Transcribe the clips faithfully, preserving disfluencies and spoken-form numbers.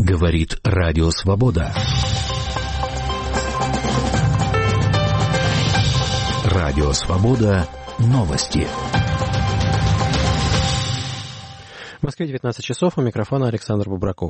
Говорит Радио Свобода. Радио Свобода. Новости. В Москве девятнадцать часов, у микрофона Александр Бубраков.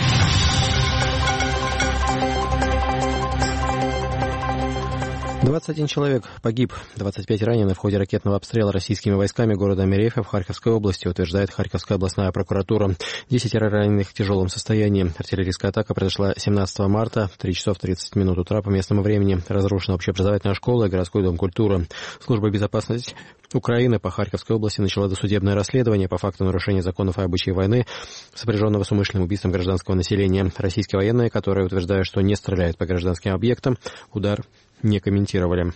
двадцать один человек погиб, двадцать пять ранены в ходе ракетного обстрела российскими войсками города Мерефе в Харьковской области, утверждает Харьковская областная прокуратура. десять раненых в тяжелом состоянии. Артиллерийская атака произошла семнадцатого марта в три часа тридцать минут утра по местному времени. Разрушена общеобразовательная школа и городской дом культуры. Служба безопасности Украины по Харьковской области начала досудебное расследование по факту нарушения законов и обычаев войны, сопряженного с умышленным убийством гражданского населения. Российские военные, которые утверждают, что не стреляют по гражданским объектам, удар не комментировали.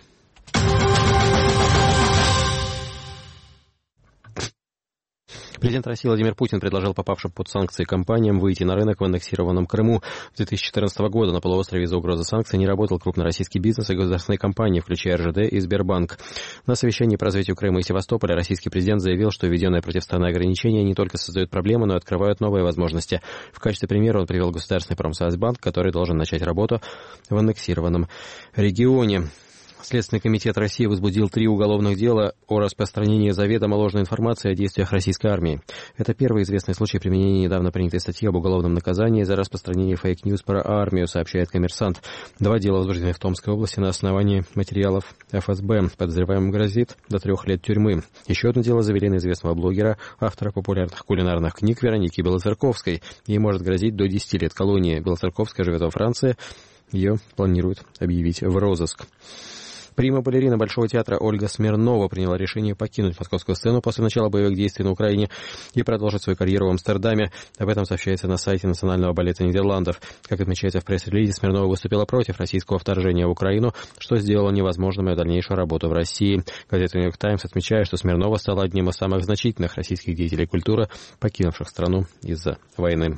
Президент России Владимир Путин предложил попавшим под санкции компаниям выйти на рынок в аннексированном Крыму. С две тысячи четырнадцатого года на полуострове из-за угрозы санкций не работал крупный российский бизнес и государственные компании, включая эр жэ дэ и Сбербанк. На совещании по развитию Крыма и Севастополя российский президент заявил, что введенные против страны ограничения не только создают проблемы, но и открывают новые возможности. В качестве примера он привел государственный Промсвязьбанк, который должен начать работу в аннексированном регионе. Следственный комитет России возбудил три уголовных дела о распространении заведомо ложной информации о действиях российской армии. Это первый известный случай применения недавно принятой статьи об уголовном наказании за распространение фейк-ньюс про армию, сообщает «Коммерсант». Два дела возбуждены в Томской области на основании материалов эф эс бэ. Подозреваемым грозит до трех лет тюрьмы. Еще одно дело завели на известного блогера, автора популярных кулинарных книг Вероники Белоцерковской. Ей может грозить до десяти лет колонии. Белоцерковская живет во Франции. Ее планируют объявить в розыск. Прима-балерина Большого театра Ольга Смирнова приняла решение покинуть московскую сцену после начала боевых действий на Украине и продолжить свою карьеру в Амстердаме. Об этом сообщается на сайте Национального балета Нидерландов. Как отмечается в пресс-релизе, Смирнова выступила против российского вторжения в Украину, что сделало невозможным ее дальнейшую работу в России. Газета «Нью-Йорк Таймс» отмечает, что Смирнова стала одним из самых значительных российских деятелей культуры, покинувших страну из-за войны.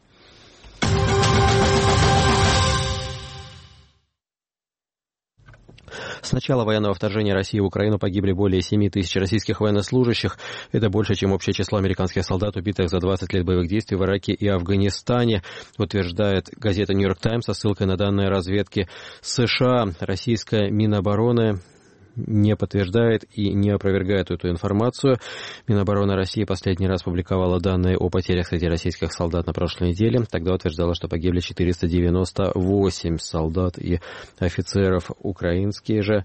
С начала военного вторжения России в Украину погибли более семи тысяч российских военнослужащих. Это больше, чем общее число американских солдат, убитых за двадцать лет боевых действий в Ираке и Афганистане, утверждает газета «Нью-Йорк Таймс» со ссылкой на данные разведки США. Российская Минобороны не подтверждает и не опровергает эту информацию. Минобороны России последний раз публиковала данные о потерях среди российских солдат на прошлой неделе. Тогда утверждала, что погибли четыреста девяносто восемь солдат и офицеров. Украинские же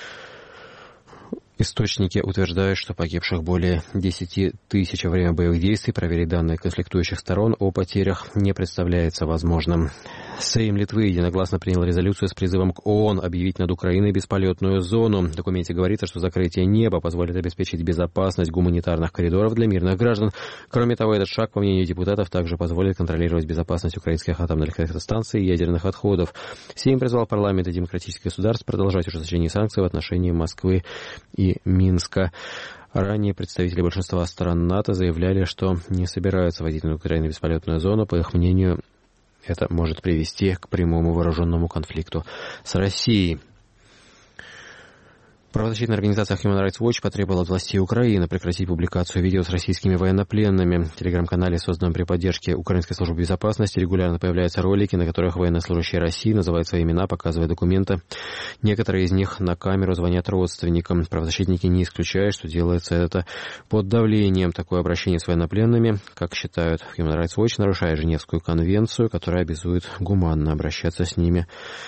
источники утверждают, что погибших более десяти тысяч во время боевых действий. Проверить данные конфликтующих сторон о потерях не представляется возможным. Сейм Литвы единогласно принял резолюцию с призывом к ООН объявить над Украиной бесполетную зону. В документе говорится, что закрытие неба позволит обеспечить безопасность гуманитарных коридоров для мирных граждан. Кроме того, этот шаг, по мнению депутатов, также позволит контролировать безопасность украинских атомных электростанций и ядерных отходов. Сейм призвал парламенты демократических государств продолжать ужесточение санкций в отношении Москвы и Минска. Ранее представители большинства стран НАТО заявляли, что не собираются вводить над Украиной бесполетную зону. По их мнению, это может привести к прямому вооруженному конфликту с Россией. Правозащитная организация Human Rights Watch потребовала от властей Украины прекратить публикацию видео с российскими военнопленными. В телеграм-канале, созданном при поддержке Украинской службы безопасности, регулярно появляются ролики, на которых военнослужащие России называют свои имена, показывая документы. Некоторые из них на камеру звонят родственникам. Правозащитники не исключают, что делается это под давлением. Такое обращение с военнопленными, как считают в Human Rights Watch, нарушает Женевскую конвенцию, которая обязует гуманно обращаться с ними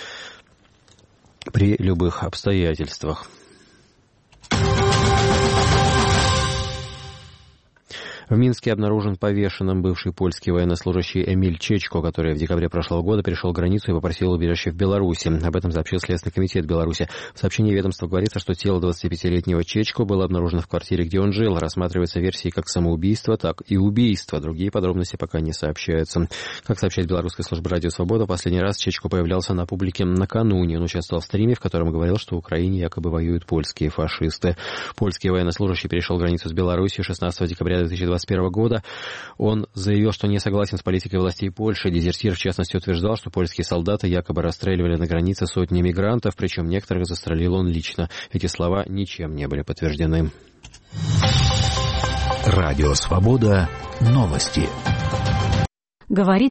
при любых обстоятельствах. В Минске обнаружен повешенным бывший польский военнослужащий Эмиль Чечко, который в декабре прошлого года перешел границу и попросил убежище в Беларуси. Об этом сообщил Следственный комитет Беларуси. В сообщении ведомства говорится, что тело двадцатипятилетнего Чечко было обнаружено в квартире, где он жил. Рассматриваются версии как самоубийства, так и убийства. Другие подробности пока не сообщаются. Как сообщает белорусская служба «Радио Свобода», последний раз Чечко появлялся на публике накануне. Он участвовал в стриме, в котором говорил, что в Украине якобы воюют польские фашисты. Польский военнослужащий перешел границу с Беларусью шестнадцатого декабря две тысячи двадцать первого года. Он заявил, что не согласен с политикой властей Польши. Дезертир, в частности, утверждал, что польские солдаты якобы расстреливали на границе сотни мигрантов, причем некоторых застрелил он лично. Эти слова ничем не были подтверждены. Радио Свобода. Новости. Говорит